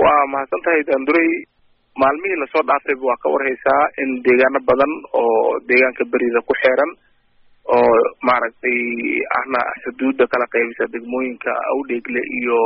waa mahadsantahay Danduray maalmihii la soo dhaafay waa ka warhaysaa in deegaano badan oo deegaanka bariida ku xeeran oo maaragtay ahna xuduudda kala qaybisa degmooyinka Awdheegle iyo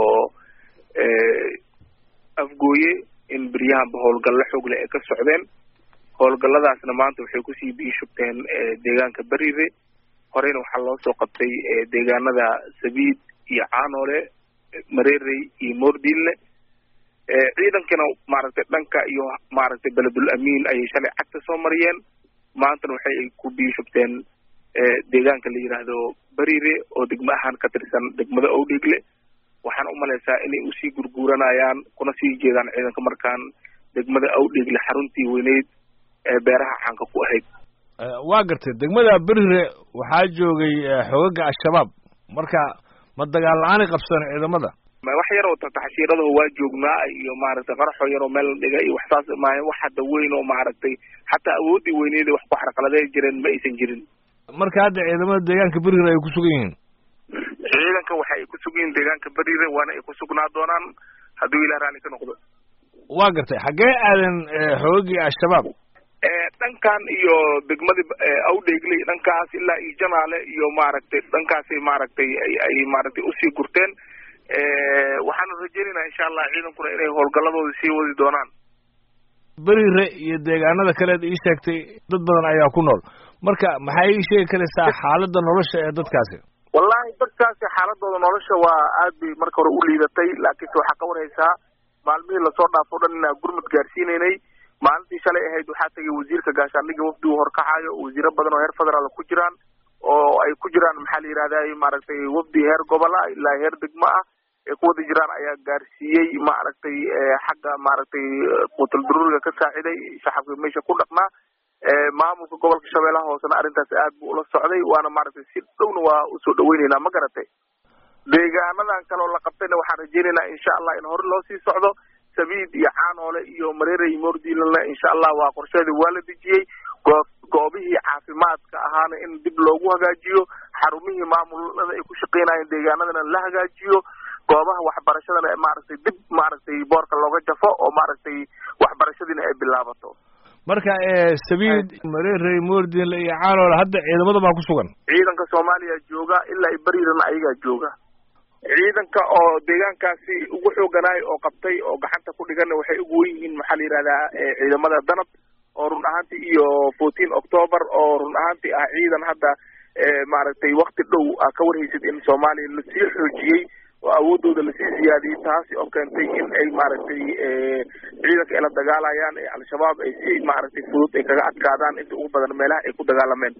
afgooye in bariyahan howlgallo xoog leh ay ka socdeen howlgalladaasna maanta waxay ku sii biishubteen deegaanka bariide horeyna waxaa loo soo qabtay deegaanada Sabiid iyo Caanoole Mareerey iyo Moordille ciidankana maaragtay dhanka iyo maaragtay Beledul Amiin ay shalay cagta soo mariyeen maantana waxay ku biishubteen deegaanka la yiraahdo Bariire oo degmo ahaan ka tirsan degmada Awdheegle waxaan u maleysaa inay u sii gurguuranayaan kuna sii jeedaan ciidanka markaan degmada Awdheegle xaruntii weyneed ee beeraha caanka ku ahayd waa gartay degmada Bariire waxaa joogay xogaga al-shabaab marka ma dagaal la'aan qabsan ciidamada wax yar oo taxashiirada waa joognaa iyo maaragtay qaraxo yar oo meel dhiga iyo wax saas ma wax hada weyn oo maaragtay hatta awoodii weyneed wax ku xarqaladay jireen ma aysan jirin marka hadda ciidamada deegaanka Bariire ay ku sugan yihiin ciidanka waxa ay ku sugan yihiin deegaanka Bariire waana ay ku sugnaa doonaan haddii Ilaahay raali ka noqdo waa gartay xagee aadan xoogii al-shabaab dhankan iyo degmada Awdheegle dhankaas ilaa iyo Janaale iyo maaragtay dhankaas ay maaragtay u sii gurteen waxaan rajaynaynaa insha Allah ciidankuna inay howlgaladooda sii wadi doonaan Bariire iyo deegaanada kale ee sheegtay dad badan ayaa ku nool marka maxay ii sheegi karaysaa xaaladda nolosha ee dadkaasi wallahi dadkaasi xaaladooda nolosha waa aad bay marka hore u liidatay laakiin waxa ka warhaysaa maalmihii la soo dhaafo dhan inaan gurmad gaarsiinaynay maalintii shalay ahayd waxaa tagay wasiirka gaashaandhigga wafdigu horkacayo wasiiro badan oo heer federaal ku jiraan oo ay ku jiraan maxaa la yiraahdaa maaragtay wafdi heer gobol ah ilaa heer degmo ah ee ku wada jiraan ayaa gaarsiiyey maaragtay xagga maaragtay qutul duruuriga ka saaciday shacabka meesha ku dhaqnaa maamulka gobolka Shabeellaha Hoosena arrintaas aad buu ula socday waana maaragtay si dhowna waa u soo dhaweynaynaa ma garatay deegaanadan kale oo la qabtayna waxaan rajaynaynaa insha Allah in hore loo sii socdo Sabiid iyo Caanoole iyo Mareerey iyo Moordille insha Allah waa qorsheedii waa la dejiyey goobihii caafimaadka ahaana in dib loogu hagaajiyo xarumihii maamulada ay ku shaqeynayeen deegaanadana la hagaajiyo goobaha waxbarashadana maaragtay dib maaragtay boorka looga jafo oo maaragtay waxbarashadiina ay bilaabato marka Sabiid Mareerey Moordille iyo Caanoole hadda ciidamada ma ku sugan ciidanka Soomaaliya jooga ilaa Bariirana ayaga jooga ciidanka oo deegaankaasi ugu xooganaay oo qabtay oo gacanta ku dhigan waxay ugu weyn yihiin maxaa la yiraahdaa ciidamada danab oo run ahaantii iyo 14 October oo run ahaantii ah ciidan hadda maaragtay waqti dhow ka warhaysid in Soomaaliya la sii xoojiyay oo awoodooda la sii siyaadiyay taasi oo keentay in ay maaragtay ciidanka la dagaalayaan al-shabaab ay si maaragtay fudud ay kaga adkaadaan inta ugu badan meelaha ay ku dagaalameen